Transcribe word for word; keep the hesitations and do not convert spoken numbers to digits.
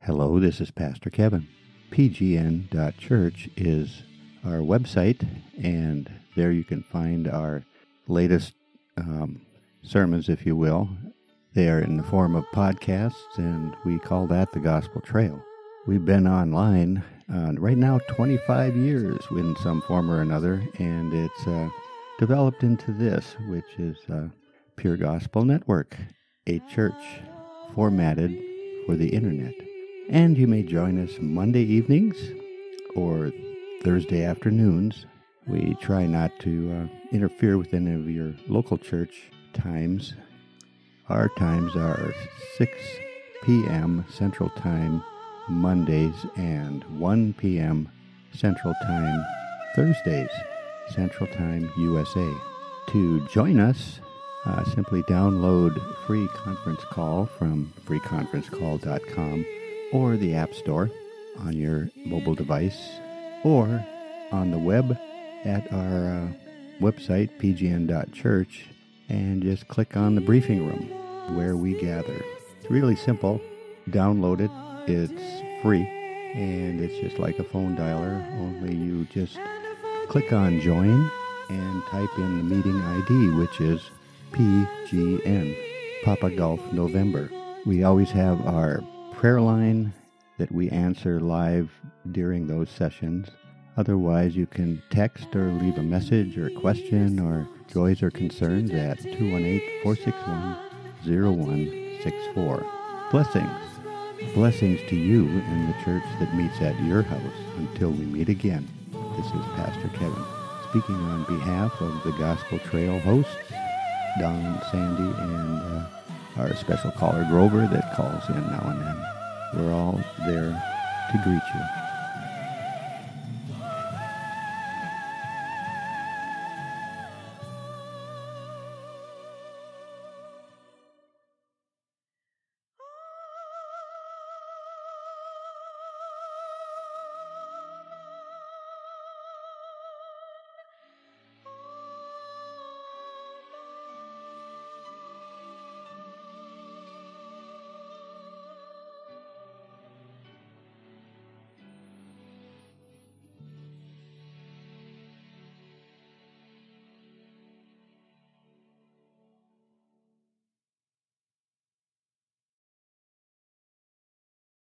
Hello, this is Pastor Kevin. P G N dot church is our website, and there you can find our latest um, sermons, if you will. They are in the form of podcasts, and we call that the Gospel Trail. We've been online uh, right now twenty-five years in some form or another, and it's uh, developed into this, which is uh, Pure Gospel Network, a church formatted for the internet. And you may join us Monday evenings or Thursday afternoons. We try not to uh, interfere with any of your local church times. Our times are six p.m. Central Time Mondays and one p.m. Central Time Thursdays, Central Time U S A. To join us, uh, simply download Free Conference Call from free conference call dot com or the App Store on your mobile device, or on the web at our uh, website, P G N dot church, and just click on the briefing room where we gather. It's really simple. Download it. It's free, and it's just like a phone dialer, only you just click on join and type in the meeting I D, which is P G N, Papa Golf November. We always have our prayer line that we answer live during those sessions. Otherwise, you can text or leave a message or a question or joys or concerns at two one eight, four six one, zero one six four. Blessings. Blessings to you and the church that meets at your house. Until we meet again, this is Pastor Kevin, speaking on behalf of the Gospel Trail hosts, Don, Sandy, and uh, our special caller, Grover, that calls in now and then. We're all there to greet you.